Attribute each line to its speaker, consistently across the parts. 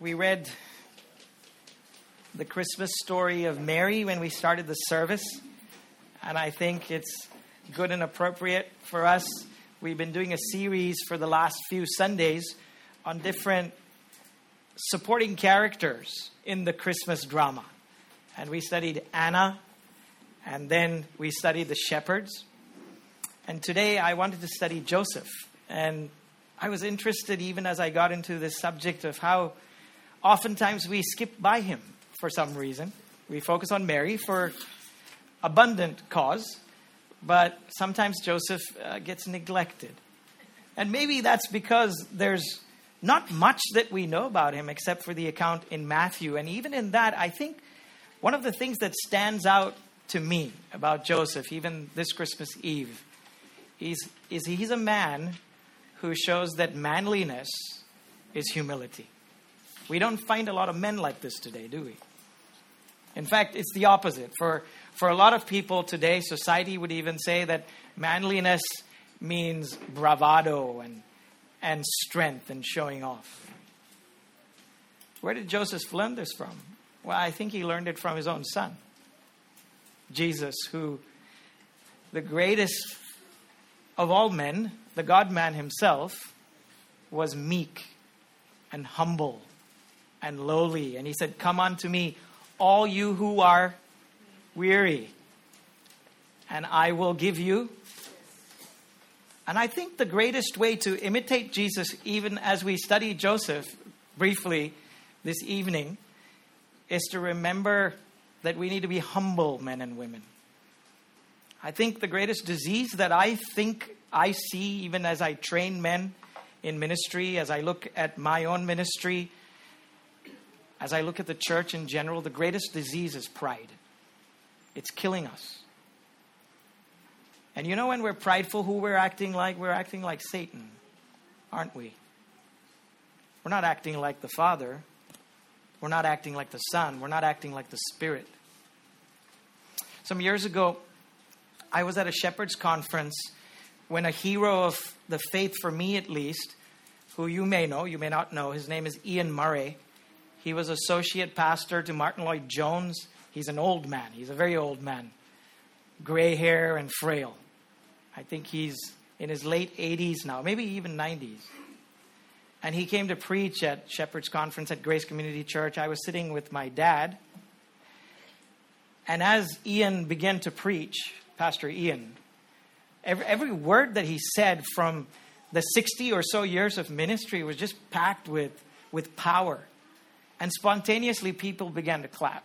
Speaker 1: We read the Christmas story of Mary when we started the service, and I think it's good and appropriate for us. We've been doing a series for the last few Sundays on different supporting characters in the Christmas drama. And we studied Anna, and then we studied the shepherds. And today I wanted to study Joseph. And I was interested even as I got into this subject of how oftentimes we skip by him for some reason. We focus on Mary for abundant cause, but sometimes Joseph gets neglected. And maybe that's because there's not much that we know about him except for the account in Matthew. And even in that, I think one of the things that stands out to me about Joseph, even this Christmas Eve, is he's a man who shows that manliness is humility. We don't find a lot of men like this today, do we? In fact, it's the opposite. For a lot of people today, society would even say that manliness means bravado and strength and showing off. Where did Joseph learn this from? Well, I think he learned it from his own son, Jesus, who, the greatest of all men, the God-man himself, was meek and humble and lowly. And he said, "Come unto me, all you who are weary, and I will give you." And I think the greatest way to imitate Jesus, even as we study Joseph briefly this evening, is to remember that we need to be humble men and women. I think the greatest disease that I think I see, even as I train men in ministry, as I look at my own ministry, as I look at the church in general, the greatest disease is pride. It's killing us. And you know when we're prideful, who we're acting like? We're acting like Satan, aren't we? We're not acting like the Father. We're not acting like the Son. We're not acting like the Spirit. Some years ago, I was at a shepherd's conference when a hero of the faith, for me at least, who you may know, you may not know, his name is Ian Murray. He was associate pastor to Martin Lloyd-Jones. He's an old man. He's a very old man. Gray hair and frail. I think he's in his late 80s now, maybe even 90s. And he came to preach at Shepherd's Conference at Grace Community Church. I was sitting with my dad. And as Ian began to preach, Pastor Ian, every word that he said from the 60 or so years of ministry was just packed with power. And spontaneously, people began to clap.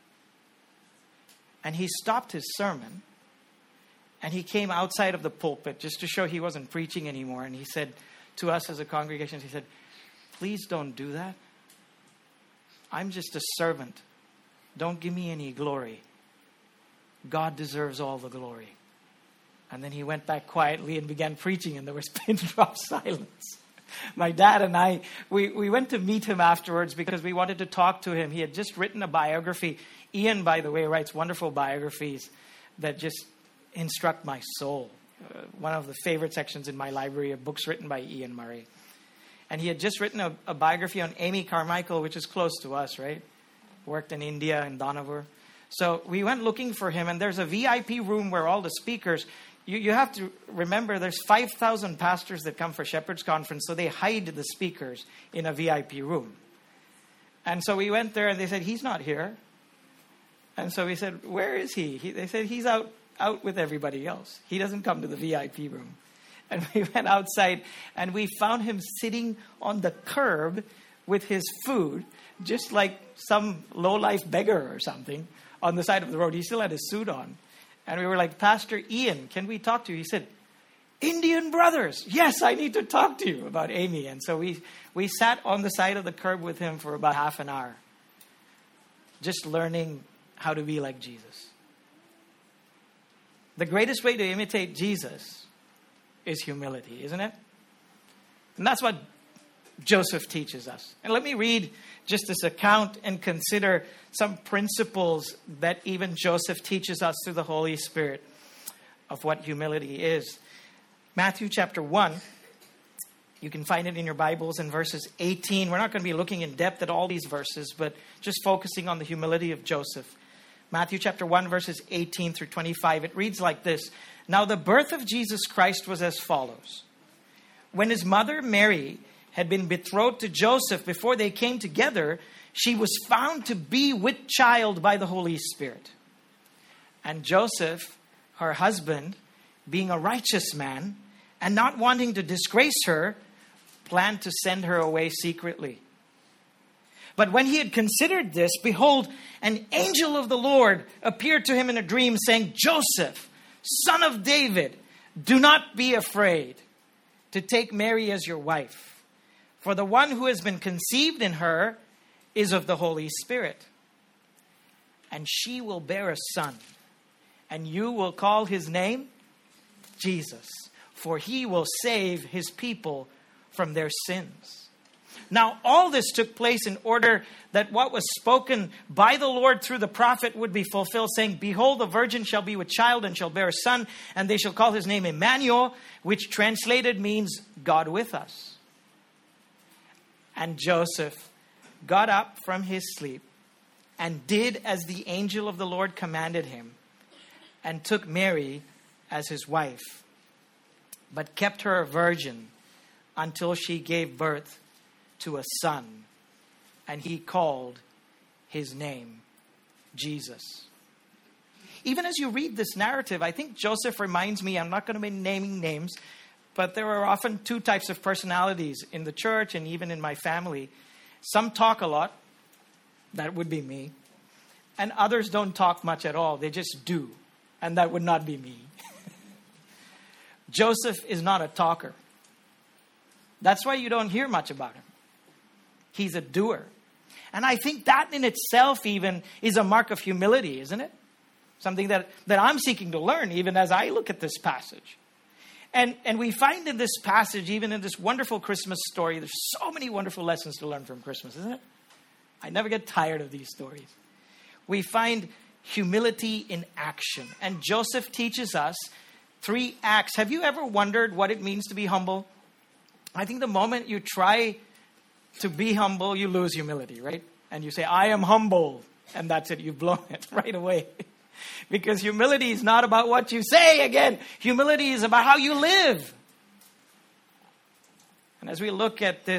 Speaker 1: And he stopped his sermon. And he came outside of the pulpit just to show he wasn't preaching anymore. And he said to us as a congregation, he said, "Please don't do that. I'm just a servant. Don't give me any glory. God deserves all the glory." And then he went back quietly and began preaching, and there was pin drop silence. My dad and I, we went to meet him afterwards because we wanted to talk to him. He had just written a biography. Ian, by the way, writes wonderful biographies that just instruct my soul. One of the favorite sections in my library of books written by Ian Murray. And he had just written a biography on Amy Carmichael, which is close to us, right? Worked in India and Dohnavur. So we went looking for him, and there's a VIP room where all the speakers... You have to remember there's 5,000 pastors that come for Shepherd's Conference, so they hide the speakers in a VIP room. And so we went there and they said, "He's not here." And so we said, "Where is he?" They said, "He's out with everybody else. He doesn't come to the VIP room." And we went outside and we found him sitting on the curb with his food, just like some low-life beggar or something, on the side of the road. He still had his suit on. And we were like, "Pastor Ian, can we talk to you?" He said, "Indian brothers, yes, I need to talk to you about Amy." And so we sat on the side of the curb with him for about half an hour, just learning how to be like Jesus. The greatest way to imitate Jesus is humility, isn't it? And that's what Joseph teaches us. And let me read just this account and consider some principles that even Joseph teaches us through the Holy Spirit of what humility is. Matthew chapter 1, You can find it in your Bibles in verses 18. We're not going to be looking in depth at all these verses, but just focusing on the humility of Joseph. Matthew chapter 1, verses 18 through 25. It reads like this. Now the birth of Jesus Christ was as follows. When his mother Mary had been betrothed to Joseph before they came together, she was found to be with child by the Holy Spirit. And Joseph, her husband, being a righteous man and not wanting to disgrace her, planned to send her away secretly. But when he had considered this, behold, an angel of the Lord appeared to him in a dream, saying, Joseph, son of David, do not be afraid to take Mary as your wife, for the one who has been conceived in her is of the Holy Spirit. And she will bear a son, and you will call his name Jesus, for he will save his people from their sins. Now, all this took place in order that what was spoken by the Lord through the prophet would be fulfilled, saying, Behold, the virgin shall be with child and shall bear a son, and they shall call his name Emmanuel, which translated means God with us. And Joseph got up from his sleep and did as the angel of the Lord commanded him, and took Mary as his wife, but kept her a virgin until she gave birth to a son, and he called his name Jesus. Even as you read this narrative, I think Joseph reminds me, I'm not going to be naming names, but there are often two types of personalities in the church and even in my family. Some talk a lot, that would be me, and others don't talk much at all, they just do, and that would not be me. Joseph is not a talker. That's why you don't hear much about him. He's a doer. And I think that in itself even is a mark of humility, isn't it? Something that I'm seeking to learn even as I look at this passage. And we find in this passage, even in this wonderful Christmas story, there's so many wonderful lessons to learn from Christmas, isn't it? I never get tired of these stories. We find humility in action. And Joseph teaches us 3 acts. Have you ever wondered what it means to be humble? I think the moment you try to be humble, you lose humility, right? And you say, I am humble. And that's it. You've blown it right away. Because humility is not about what you say again. Humility is about how you live. And as we look at this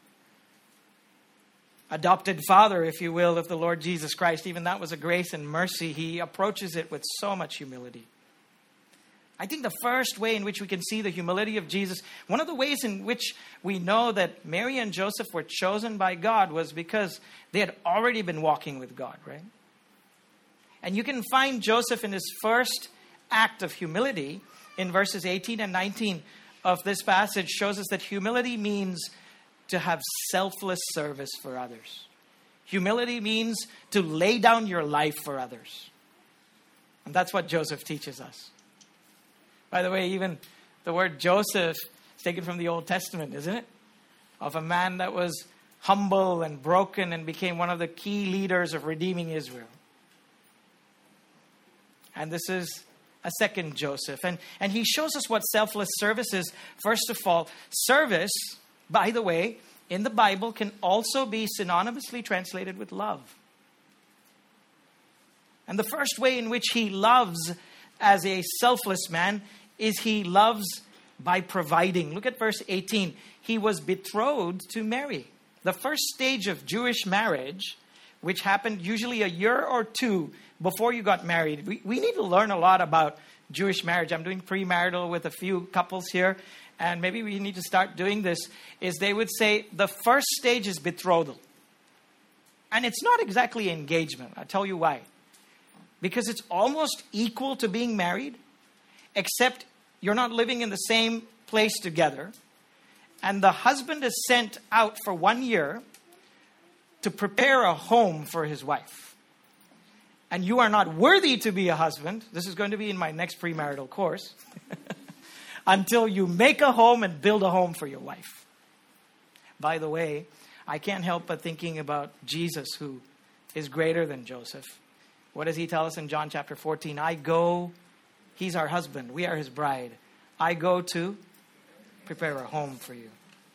Speaker 1: adopted father, if you will, of the Lord Jesus Christ, even that was a grace and mercy. He approaches it with so much humility. I think the first way in which we can see the humility of Jesus, one of the ways in which we know that Mary and Joseph were chosen by God was because they had already been walking with God, right? And you can find Joseph in his first act of humility in verses 18 and 19 of this passage shows us that humility means to have selfless service for others. Humility means to lay down your life for others. And that's what Joseph teaches us. By the way, even the word Joseph is taken from the Old Testament, isn't it? Of a man that was humble and broken and became one of the key leaders of redeeming Israel. And this is a second Joseph. And he shows us what selfless service is. First of all, service, by the way, in the Bible can also be synonymously translated with love. And the first way in which he loves as a selfless man is he loves by providing. Look at verse 18. He was betrothed to Mary. The first stage of Jewish marriage, which happened usually a year or 2 before you got married. We need to learn a lot about Jewish marriage. I'm doing premarital with a few couples here, and maybe we need to start doing this, is they would say the first stage is betrothal. And it's not exactly engagement. I'll tell you why. Because it's almost equal to being married, except you're not living in the same place together. And the husband is sent out for 1 year to prepare a home for his wife. And you are not worthy to be a husband. This is going to be in my next premarital course. Until you make a home and build a home for your wife. By the way, I can't help but thinking about Jesus, who is greater than Joseph. What does he tell us in John chapter 14? I go, he's our husband, we are his bride. I go to prepare a home for you.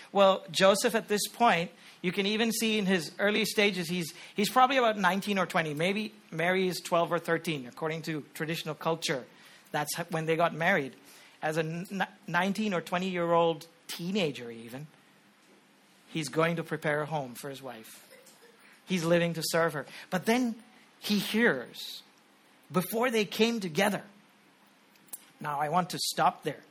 Speaker 1: Well, Joseph at this point, you can even see in his early stages, he's probably about 19 or 20. Maybe Mary is 12 or 13, according to traditional culture. That's when they got married. As a 19 or 20-year-old teenager even, he's going to prepare a home for his wife. He's living to serve her. But then he hears, before they came together. Now, I want to stop there.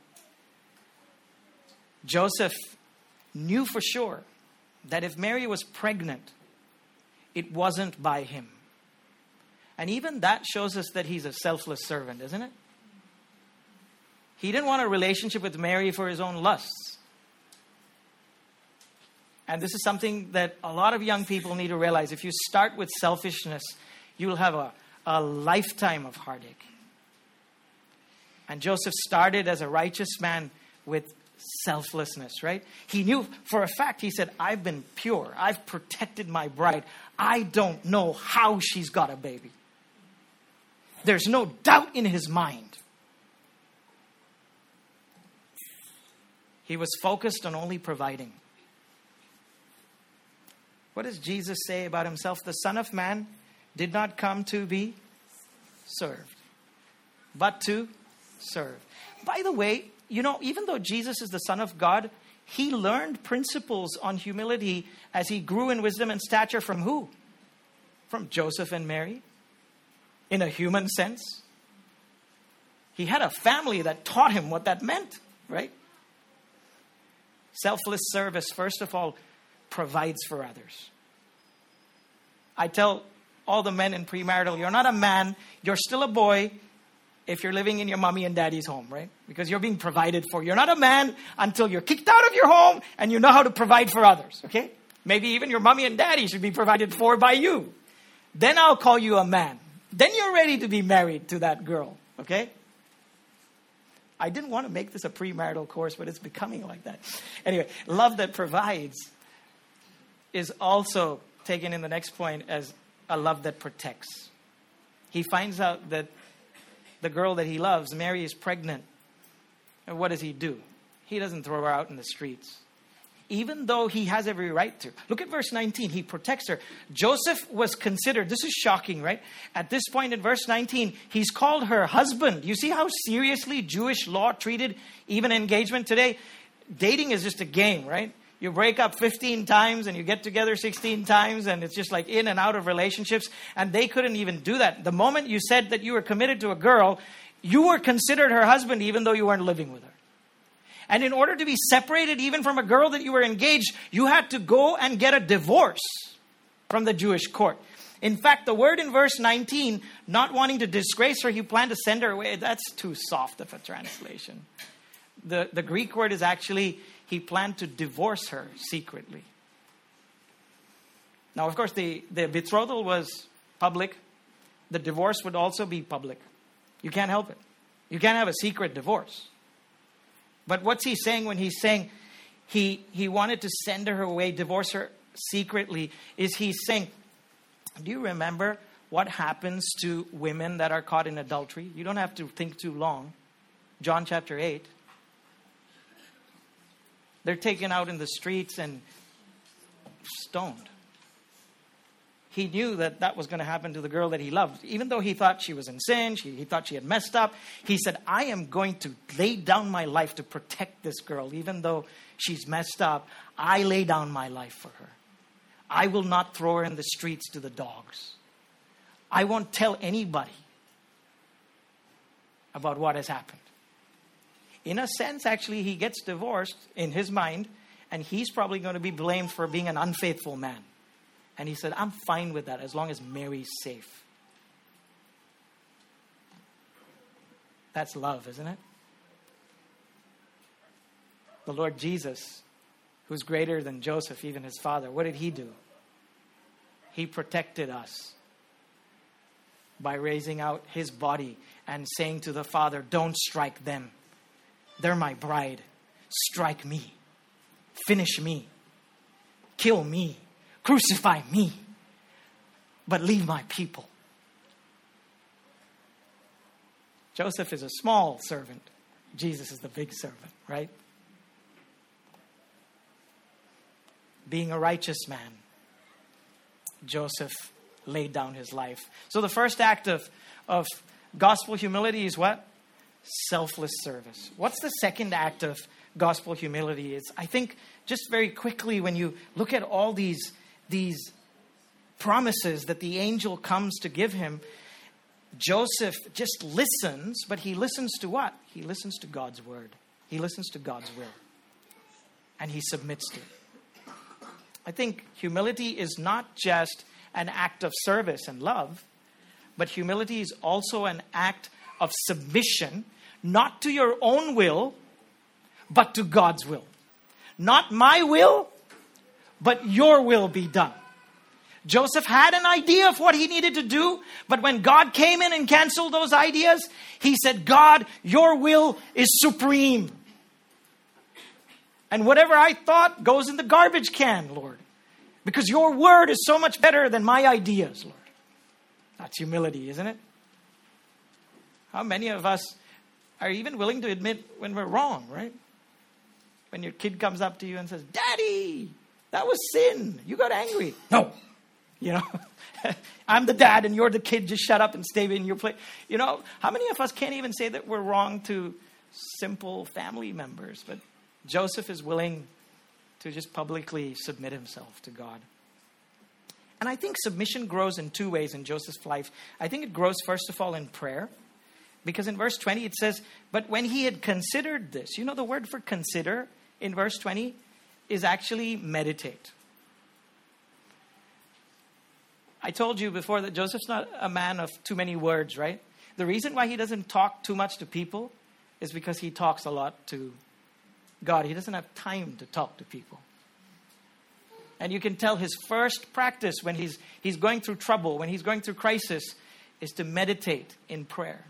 Speaker 1: Joseph knew for sure that if Mary was pregnant, it wasn't by him. And even that shows us that he's a selfless servant, isn't it? He didn't want a relationship with Mary for his own lusts. And this is something that a lot of young people need to realize. If you start with selfishness, you will have a lifetime of heartache. And Joseph started as a righteous man with selflessness, right? He knew for a fact, he said, I've been pure. I've protected my bride. I don't know how she's got a baby. There's no doubt in his mind. He was focused on only providing. What does Jesus say about himself? The Son of Man did not come to be served, but to serve. By the way, you know, even though Jesus is the Son of God, he learned principles on humility as he grew in wisdom and stature from who? From Joseph and Mary. In a human sense. He had a family that taught him what that meant, right? Selfless service, first of all, provides for others. I tell all the men in premarital, you're not a man, you're still a boy if you're living in your mommy and daddy's home, right? Because you're being provided for. You're not a man until you're kicked out of your home and you know how to provide for others, okay? Maybe even your mommy and daddy should be provided for by you. Then I'll call you a man. Then you're ready to be married to that girl, okay? I didn't want to make this a premarital course, but it's becoming like that. Anyway, love that provides is also taken in the next point as a love that protects. He finds out that the girl that he loves, Mary, is pregnant. And what does he do? He doesn't throw her out in the streets. Even though he has every right to. Look at verse 19. He protects her. Joseph was considered, this is shocking, right? At this point in verse 19, he's called her husband. You see how seriously Jewish law treated even engagement today? Dating is just a game, right? You break up 15 times and you get together 16 times and it's just like in and out of relationships. And they couldn't even do that. The moment you said that you were committed to a girl, you were considered her husband even though you weren't living with her. And in order to be separated even from a girl that you were engaged, you had to go and get a divorce from the Jewish court. In fact, the word in verse 19, not wanting to disgrace her, he planned to send her away. That's too soft of a translation. The Greek word is actually, he planned to divorce her secretly. Now, of course, the betrothal was public. The divorce would also be public. You can't help it. You can't have a secret divorce. But what's he saying when he's saying he wanted to send her away, divorce her secretly? Is he saying, do you remember what happens to women that are caught in adultery? You don't have to think too long. John chapter 8. They're taken out in the streets and stoned. He knew that that was going to happen to the girl that he loved. Even though he thought she was in sin, he thought she had messed up. He said, I am going to lay down my life to protect this girl. Even though she's messed up, I lay down my life for her. I will not throw her in the streets to the dogs. I won't tell anybody about what has happened. In a sense, actually, he gets divorced in his mind, and he's probably going to be blamed for being an unfaithful man. And he said, I'm fine with that as long as Mary's safe. That's love, isn't it? The Lord Jesus, who's greater than Joseph, even his father, what did he do? He protected us by raising out his body and saying to the Father, don't strike them. They're my bride. Strike me. Finish me. Kill me. Crucify me, but leave my people. Joseph is a small servant. Jesus is the big servant, right? being a righteous man, Joseph laid down his life. So the first act of gospel humility is what? Selfless service. What's the second act of gospel humility? It's, I think, just very quickly, when you look at all these promises that the angel comes to give him, Joseph just listens, but he listens to what? He listens to God's word. He listens to God's will. And he submits to it. I think humility is not just an act of service and love, but humility is also an act of submission, not to your own will, but to God's will. Not my will, but your will be done. Joseph had an idea of what he needed to do, but when God came in and canceled those ideas, he said, God, your will is supreme. And whatever I thought goes in the garbage can, Lord. Because your word is so much better than my ideas, Lord. That's humility, isn't it? How many of us are even willing to admit when we're wrong, right? When your kid comes up to you and says, Daddy, that was sin. You got angry. No. You know, I'm the dad and you're the kid. Just shut up and stay in your place. You know, how many of us can't even say that we're wrong to simple family members? But Joseph is willing to just publicly submit himself to God. And I think submission grows in two ways in Joseph's life. I think it grows, first of all, in prayer. Because in verse 20 it says, but when he had considered this, you know, the word for consider in verse 20 is actually meditate. I told you before that Joseph's not a man of too many words, right? The reason why he doesn't talk too much to people is because he talks a lot to God. He doesn't have time to talk to people. And you can tell his first practice when he's going through trouble, when he's going through crisis, is to meditate in prayer.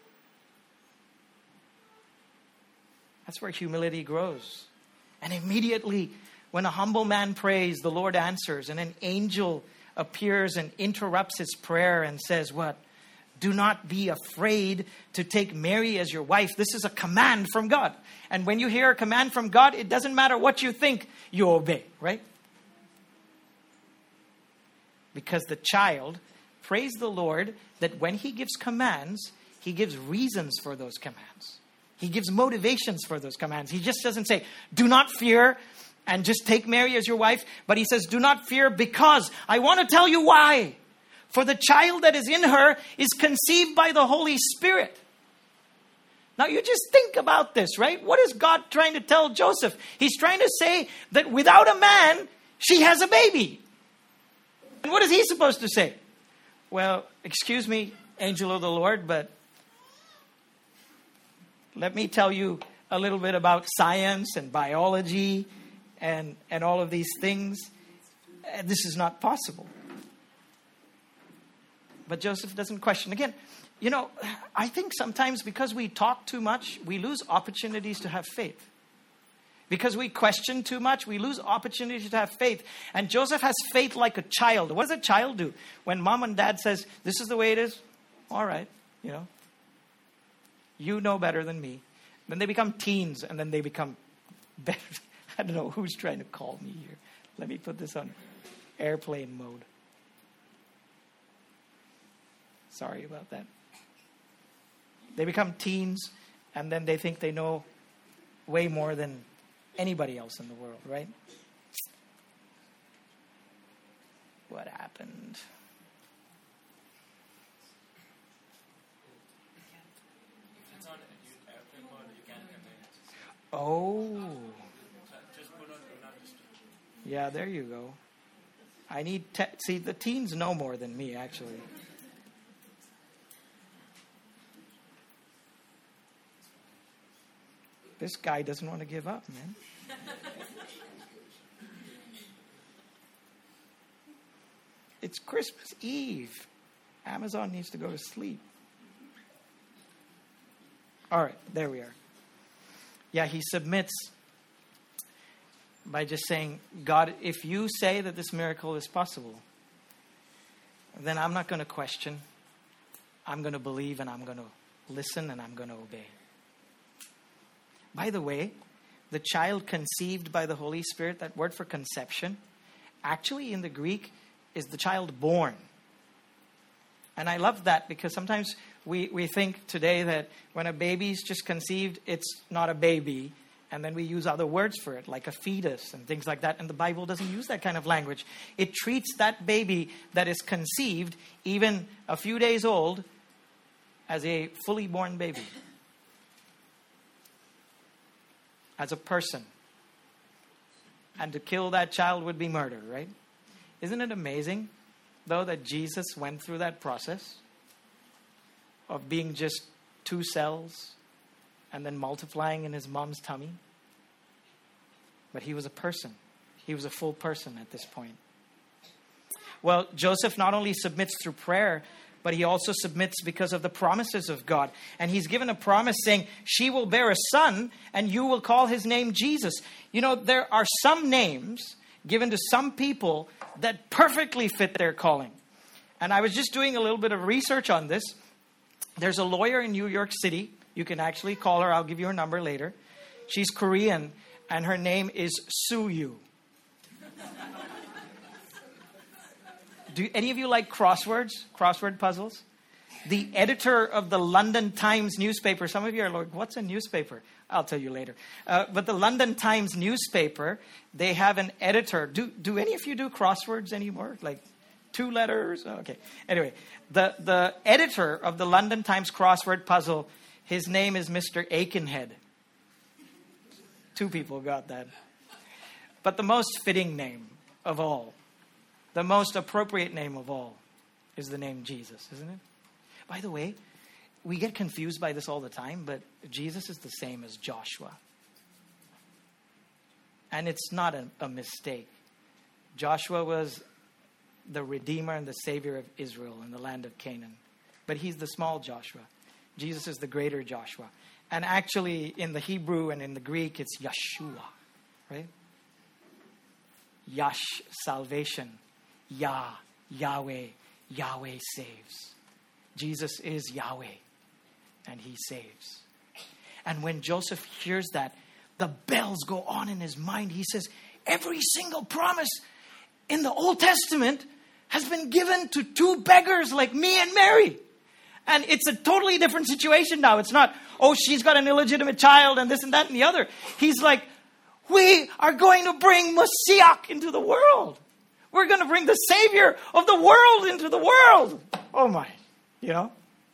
Speaker 1: That's where humility grows. And immediately, when a humble man prays, the Lord answers. And an angel appears and interrupts his prayer and says, what? Do not be afraid to take Mary as your wife. This is a command from God. And when you hear a command from God, it doesn't matter what you think, you obey, right? Because the child, praise the Lord, that when he gives commands, he gives reasons for those commands. He gives motivations for those commands. He just doesn't say, do not fear and just take Mary as your wife. But he says, do not fear because I want to tell you why. For the child that is in her is conceived by the Holy Spirit. Now you just think about this, right? What is God trying to tell Joseph? He's trying to say that without a man, she has a baby. And what is he supposed to say? Well, excuse me, angel of the Lord, but let me tell you a little bit about science and biology and all of these things. This is not possible. But Joseph doesn't question. Again, you know, I think sometimes because we talk too much, we lose opportunities to have faith. Because we question too much, we lose opportunities to have faith. And Joseph has faith like a child. What does a child do? When mom and dad says, this is the way it is, all right, you know. You know better than me. Then they become teens and then they become better. I don't know who's trying to call me here. Let me put this on airplane mode. Sorry about that. They become teens and then they think they know way more than anybody else in the world, right? What happened? Oh. Yeah, there you go. I need see, the teens know more than me, actually. This guy doesn't want to give up, man. It's Christmas Eve. Amazon needs to go to sleep. All right, there we are. Yeah, he submits by just saying, God, if you say that this miracle is possible, then I'm not going to question. I'm going to believe and I'm going to listen and I'm going to obey. By the way, the child conceived by the Holy Spirit, that word for conception, actually in the Greek is the child born. And I love that because sometimes we think today that when a baby's just conceived, it's not a baby. And then we use other words for it, like a fetus and things like that. And the Bible doesn't use that kind of language. It treats that baby that is conceived, even a few days old, as a fully born baby. As a person. And to kill that child would be murder, right? Isn't it amazing, though, that Jesus went through that process of being just 2 cells and then multiplying in his mom's tummy? But he was a person. He was a full person at this point. Well, Joseph not only submits through prayer, but he also submits because of the promises of God. And he's given a promise saying, she will bear a son and you will call his name Jesus. You know, there are some names given to some people that perfectly fit their calling. And I was just doing a little bit of research on this. There's a lawyer in New York City. You can actually call her. I'll give you her number later. She's Korean and her name is Soo-Yu. Do any of you like crossword puzzles? The editor of the London Times newspaper, some of you are like, what's a newspaper? I'll tell you later. But the London Times newspaper, they have an editor. Do any of you do crosswords anymore? Like 2 letters? Okay. Anyway, the editor of the London Times crossword puzzle, his name is Mr. Aikenhead. 2 people got that. But the most fitting name of all, the most appropriate name of all, is the name Jesus, isn't it? By the way, we get confused by this all the time, but Jesus is the same as Joshua. And it's not a mistake. Joshua was the Redeemer and the Savior of Israel in the land of Canaan. But he's the small Joshua. Jesus is the greater Joshua. And actually, in the Hebrew and in the Greek, it's Yeshua, right? Yash, salvation. Yah, Yahweh, Yahweh saves. Jesus is Yahweh, and he saves. And when Joseph hears that, the bells go on in his mind. He says, every single promise in the Old Testament has been given to 2 beggars like me and Mary. And it's a totally different situation now. It's not, oh, she's got an illegitimate child and this and that and the other. He's like, we are going to bring Messiah into the world. We're going to bring the Savior of the world into the world. Oh my, you know.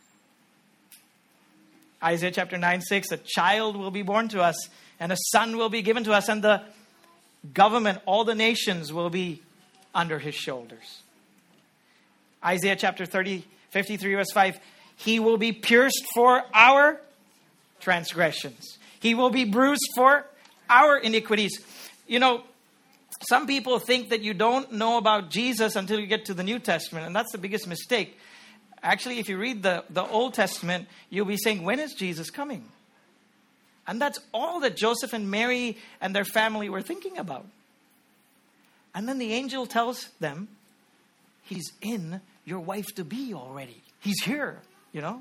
Speaker 1: Isaiah chapter 9:6, a child will be born to us and a son will be given to us and the government, all the nations will be under his shoulders. Isaiah chapter 53 verse 5, he will be pierced for our transgressions. He will be bruised for our iniquities. You know, some people think that you don't know about Jesus until you get to the New Testament, and that's the biggest mistake. Actually, if you read the Old Testament, you'll be saying, when is Jesus coming? And that's all that Joseph and Mary and their family were thinking about. And then the angel tells them, he's in your wife-to-be already. He's here, you know.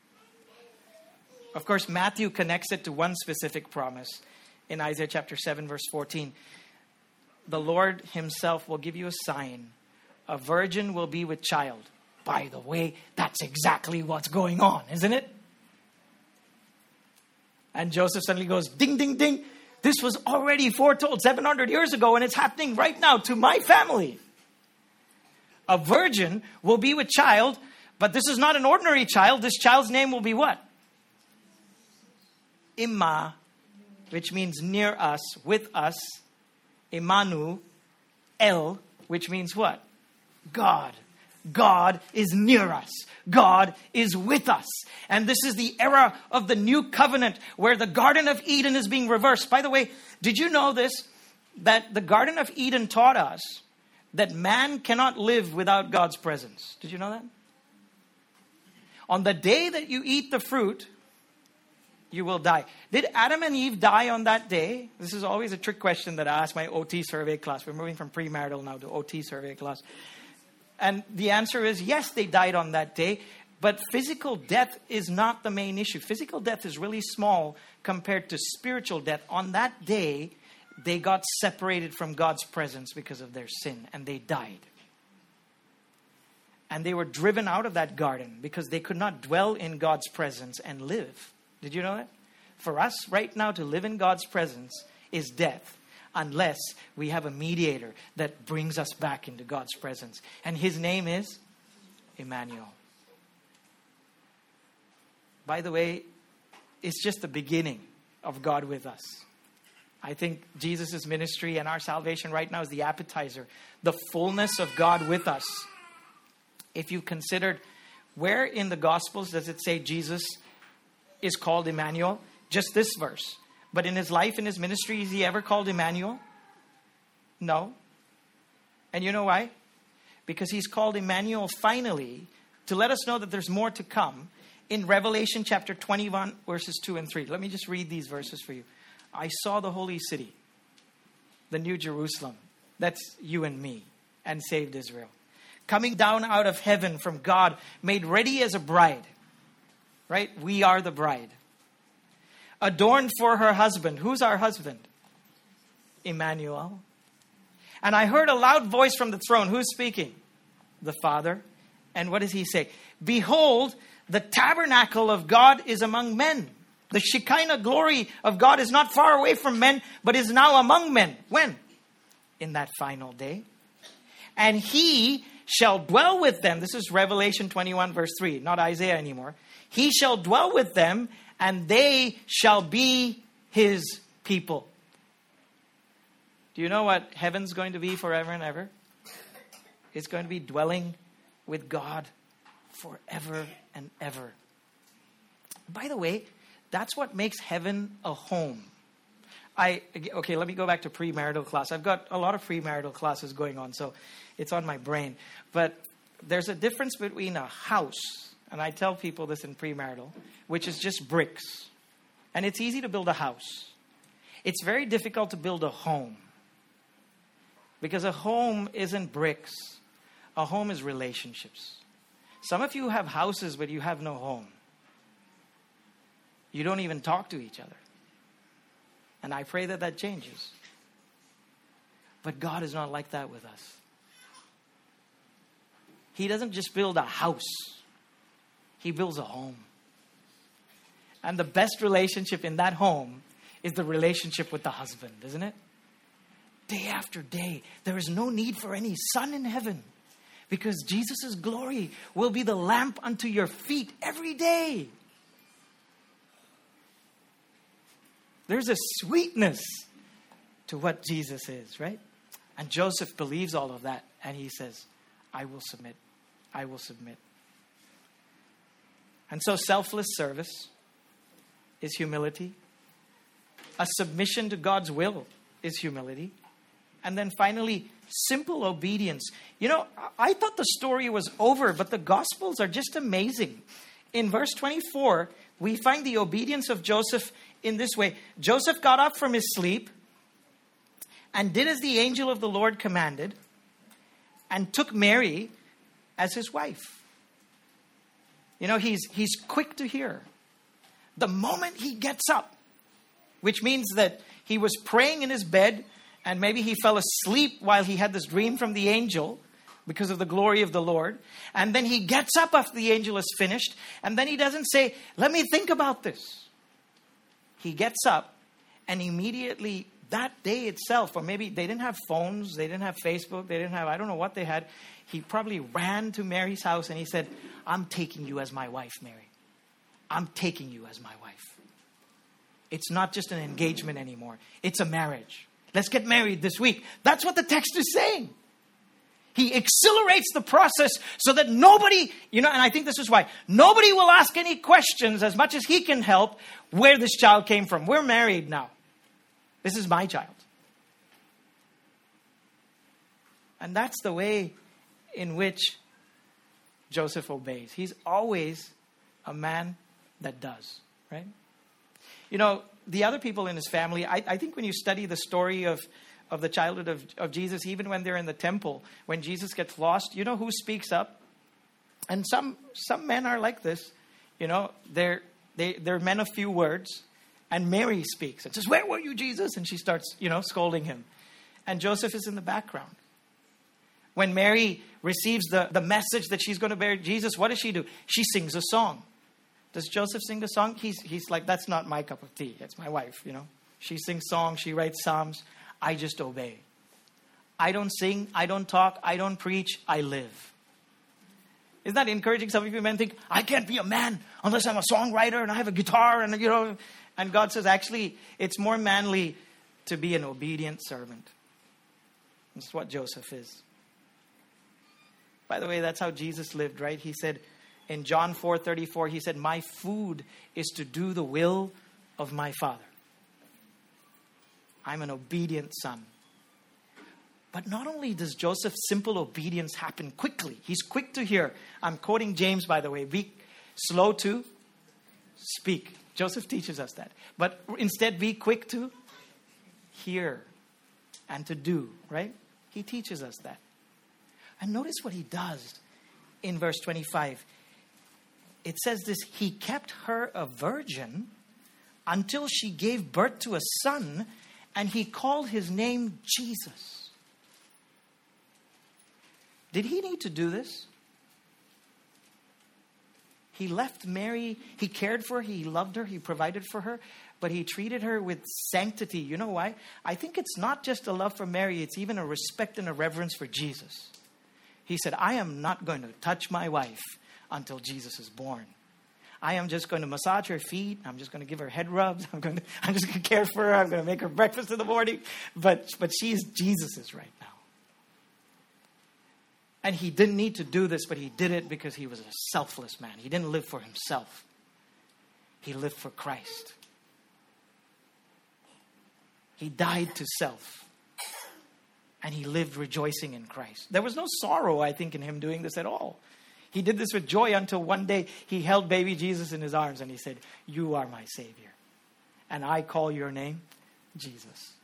Speaker 1: Of course, Matthew connects it to one specific promise in Isaiah chapter 7, verse 14. The Lord himself will give you a sign. A virgin will be with child. By the way, that's exactly what's going on, isn't it? And Joseph suddenly goes, ding, ding, ding. This was already foretold 700 years ago and it's happening right now to my family. A virgin will be with child, but this is not an ordinary child. This child's name will be what? Imma, which means near us, with us. Emmanuel, which means what? God. God is near us. God is with us. And this is the era of the new covenant where the Garden of Eden is being reversed. By the way, did you know this? That the Garden of Eden taught us that man cannot live without God's presence. Did you know that? On the day that you eat the fruit, you will die. Did Adam and Eve die on that day? This is always a trick question that I ask my OT survey class. We're moving from premarital now to OT survey class. And the answer is yes, they died on that day. But physical death is not the main issue. Physical death is really small compared to spiritual death. On that day, they got separated from God's presence because of their sin, and they died. And they were driven out of that garden because they could not dwell in God's presence and live. Did you know that? For us right now to live in God's presence is death, unless we have a mediator that brings us back into God's presence. And his name is Emmanuel. By the way, it's just the beginning of God with us. I think Jesus' ministry and our salvation right now is the appetizer, the fullness of God with us. If you considered, where in the Gospels does it say Jesus is called Emmanuel? Just this verse. But in his life, in his ministry, is he ever called Emmanuel? No. And you know why? Because he's called Emmanuel finally to let us know that there's more to come in Revelation chapter 21, verses 2 and 3. Let me just read these verses for you. I saw the holy city, the new Jerusalem. That's you and me, and saved Israel. Coming down out of heaven from God, made ready as a bride. Right? We are the bride. Adorned for her husband. Who's our husband? Emmanuel. And I heard a loud voice from the throne. Who's speaking? The Father. And what does he say? Behold, the tabernacle of God is among men. The Shekinah glory of God is not far away from men, but is now among men. When? In that final day. And he shall dwell with them. This is Revelation 21 verse 3, not Isaiah anymore. He shall dwell with them, and they shall be his people. Do you know what heaven's going to be forever and ever? It's going to be dwelling with God forever and ever. By the way, that's what makes heaven a home. Okay, let me go back to premarital class. I've got a lot of premarital classes going on, so it's on my brain. But there's a difference between a house, and I tell people this in premarital, which is just bricks. And it's easy to build a house. It's very difficult to build a home. Because a home isn't bricks. A home is relationships. Some of you have houses, but you have no home. You don't even talk to each other. And I pray that that changes. But God is not like that with us. He doesn't just build a house. He builds a home. And the best relationship in that home is the relationship with the husband, isn't it? Day after day, there is no need for any sun in heaven, because Jesus' glory will be the lamp unto your feet every day. There's a sweetness to what Jesus is, right? And Joseph believes all of that. And he says, I will submit. I will submit. And so selfless service is humility. A submission to God's will is humility. And then finally, simple obedience. You know, I thought the story was over, but the Gospels are just amazing. In verse 24, we find the obedience of Joseph in this way. Joseph got up from his sleep and did as the angel of the Lord commanded, and took Mary as his wife. You know, he's quick to hear. The moment he gets up, which means that he was praying in his bed, and maybe he fell asleep while he had this dream from the angel because of the glory of the Lord. And then he gets up after the angel is finished, and then he doesn't say, let me think about this. He gets up, and immediately that day itself, or maybe they didn't have phones, they didn't have Facebook, they didn't have, I don't know what they had. He probably ran to Mary's house and he said, I'm taking you as my wife, Mary. I'm taking you as my wife. It's not just an engagement anymore. It's a marriage. Let's get married this week. That's what the text is saying. He accelerates the process so that nobody, and I think this is why, nobody will ask any questions as much as he can help where this child came from. We're married now. This is my child. And that's the way in which Joseph obeys. He's always a man that does, right? You know, the other people in his family, I think when you study the story of the childhood of Jesus, even when they're in the temple, when Jesus gets lost, you know who speaks up? And some men are like this. You know, they're men of few words, And Mary speaks and says, where were you, Jesus? And she starts, scolding him. And Joseph is in the background. When Mary receives the message that she's going to bear Jesus, what does she do? She sings a song. Does Joseph sing the song? He's like, that's not my cup of tea. It's my wife, She sings songs. She writes psalms. I just obey. I don't sing. I don't talk. I don't preach. I live. Isn't that encouraging? Some of you men think, I can't be a man unless I'm a songwriter and I have a guitar and, And God says, actually, it's more manly to be an obedient servant. That's what Joseph is. By the way, that's how Jesus lived, right? He said in John 4:34, he said, my food is to do the will of my Father. I'm an obedient son. But not only does Joseph's simple obedience happen quickly, he's quick to hear. I'm quoting James, by the way. Be slow to speak. Joseph teaches us that. But instead, be quick to hear and to do, right? He teaches us that. And notice what he does in verse 25. It says this, he kept her a virgin until she gave birth to a son, and he called his name Jesus. Did he need to do this? He left Mary, he cared for her, he loved her, he provided for her, but he treated her with sanctity. You know why? I think it's not just a love for Mary, it's even a respect and a reverence for Jesus. He said, I am not going to touch my wife until Jesus is born. I am just going to massage her feet. I'm just going to give her head rubs. I'm just going to care for her. I'm going to make her breakfast in the morning. But she's Jesus's right now. And he didn't need to do this, but he did it because he was a selfless man. He didn't live for himself. He lived for Christ. He died to self. And he lived rejoicing in Christ. There was no sorrow, I think, in him doing this at all. He did this with joy until one day he held baby Jesus in his arms and he said, you are my Savior. And I call your name Jesus.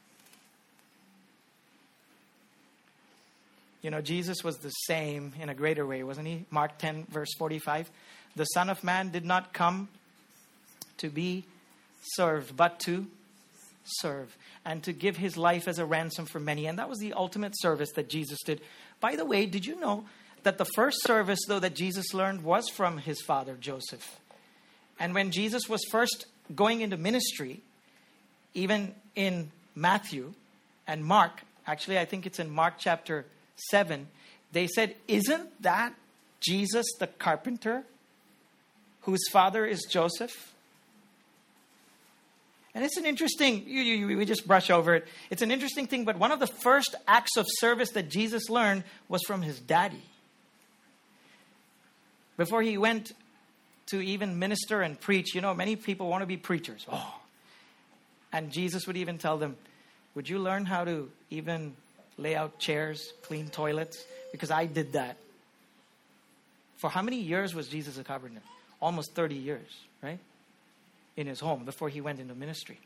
Speaker 1: Jesus was the same in a greater way, wasn't he? Mark 10, verse 45. The Son of Man did not come to be served, but to serve and to give his life as a ransom for many. And that was the ultimate service that Jesus did. By the way, did you know that the first service, though, that Jesus learned was from his father, Joseph? And when Jesus was first going into ministry, even in Matthew and Mark, actually, I think it's in Mark chapter 7, they said, isn't that Jesus the carpenter whose father is Joseph? And it's an interesting, we just brush over it. It's an interesting thing, but one of the first acts of service that Jesus learned was from his daddy. Before he went to even minister and preach, many people want to be preachers. Oh. And Jesus would even tell them, would you learn how to even lay out chairs, clean toilets? Because I did that. For how many years was Jesus a carpenter? Almost 30 years, right? In his home before he went into ministry.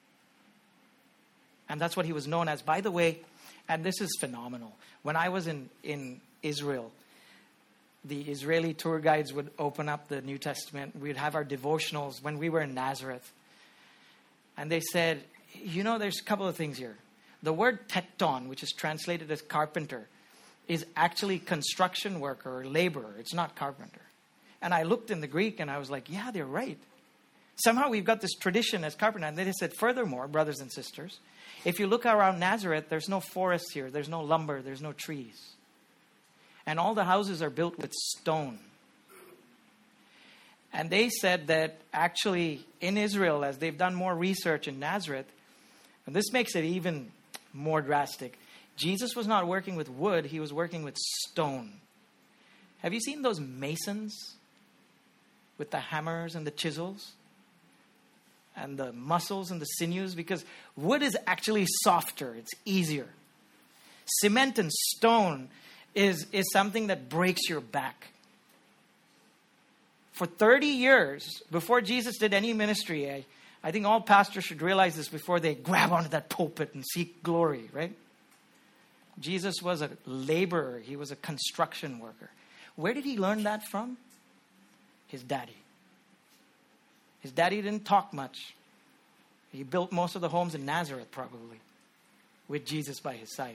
Speaker 1: And that's what he was known as. By the way, and this is phenomenal. When I was in Israel, the Israeli tour guides would open up the New Testament. We'd have our devotionals when we were in Nazareth. And they said, there's a couple of things here. The word tekton, which is translated as carpenter, is actually construction worker or laborer. It's not carpenter. And I looked in the Greek and I was like, yeah, they're right. Somehow we've got this tradition as carpenter. And then they said, furthermore, brothers and sisters, if you look around Nazareth, there's no forest here. There's no lumber. There's no trees. And all the houses are built with stone. And they said that actually in Israel, as they've done more research in Nazareth, and this makes it even more drastic, Jesus was not working with wood. He was working with stone. Have you seen those masons with the hammers and the chisels? And the muscles and the sinews, because wood is actually softer. It's easier. Cement and stone is something that breaks your back. For 30 years, before Jesus did any ministry, I think all pastors should realize this before they grab onto that pulpit and seek glory, right? Jesus was a laborer. He was a construction worker. Where did he learn that from? His daddy. His daddy didn't talk much, He built most of the homes in Nazareth, probably, with Jesus by his side.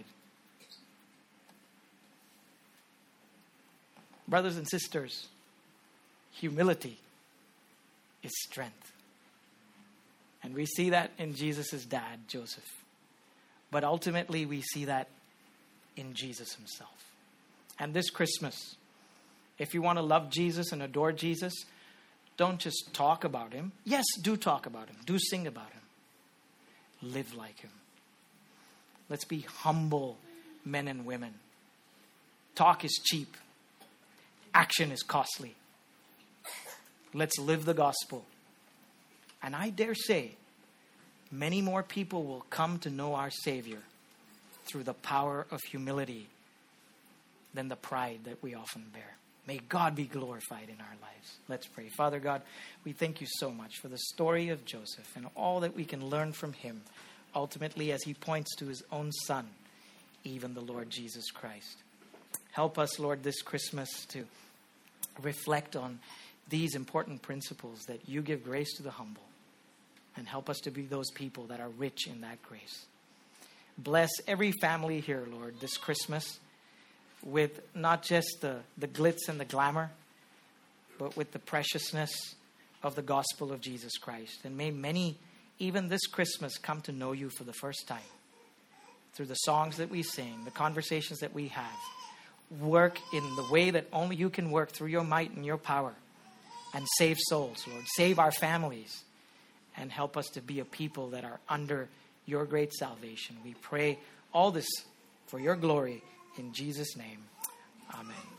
Speaker 1: Brothers and sisters, humility is strength. And we see that in Jesus' dad, Joseph. But ultimately, we see that in Jesus himself. And this Christmas, if you want to love Jesus and adore Jesus, don't just talk about him. Yes, do talk about him. Do sing about him. Live like him. Let's be humble men and women. Talk is cheap. Action is costly. Let's live the gospel. And I dare say, many more people will come to know our Savior through the power of humility than the pride that we often bear. May God be glorified in our lives. Let's pray. Father God, we thank you so much for the story of Joseph and all that we can learn from him, ultimately as he points to his own son, even the Lord Jesus Christ. Help us, Lord, this Christmas to reflect on these important principles that you give grace to the humble, and help us to be those people that are rich in that grace. Bless every family here, Lord, this Christmas, with not just the glitz and the glamour, but with the preciousness of the gospel of Jesus Christ. And may many, even this Christmas, come to know you for the first time through the songs that we sing, the conversations that we have. Work in the way that only you can work through your might and your power, and save souls, Lord. Save our families, and help us to be a people that are under your great salvation. We pray all this for your glory in Jesus' name. Amen.